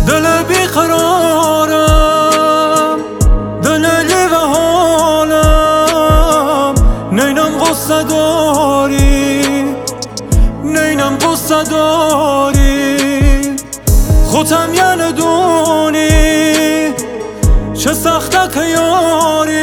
دل بیقرارم دل لیو حالم نینم غصه داری نینم غصه داری خودم یعنی دونی چه سخته که یاری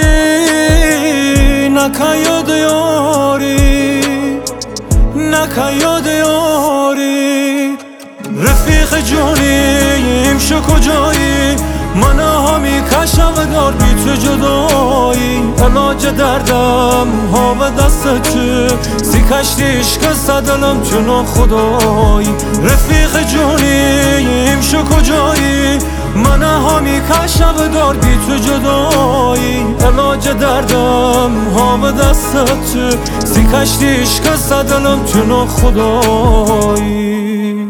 نکه یاد یاری نکه یاد یاری رفیق جونیم شو کجایی من همی کشم دار بی تو جدایی علاج دردم ها به دست چه سی کشتیش که صدلم چنو خدایی رفیق جونیم شو کجایی من همی کشم دار بی تو جدایی علاج دردم ها به دست چه سی کشتیش که صدلم چنو خدایی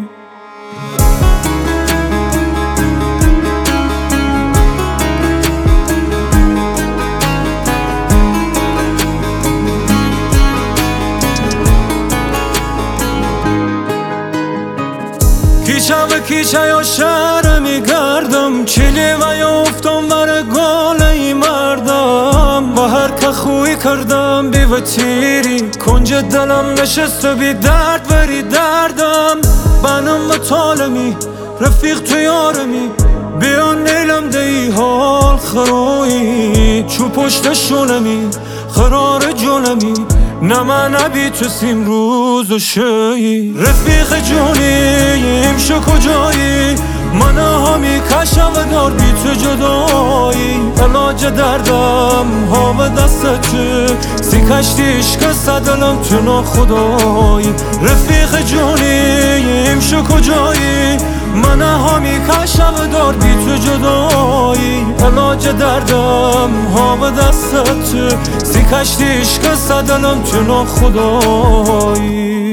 کیچه به کیچه یا شهر میگردم چلی و یا افتم بر گاله مردم با هر که خوی کردم بی و تیری کنج دلم نشست و بی درد بری دردم بنام و طالمی رفیق تو یارمی بیان نیلم دی حال خروی چو پشت شونمی قرار جونمی نه من نبی تو سیم روز و شایی رفیق جونیم شو کجایی من همی کشم دار بی تو جدایی علاج دردم ها به دست چه سی کشتیش که صدلم چنو خدایی رفیق جونیم شو کجایی من همی کشم دار بی تو جدایی علاج دردم ها به دست چه سی کشتیش که صدلم چنو خدایی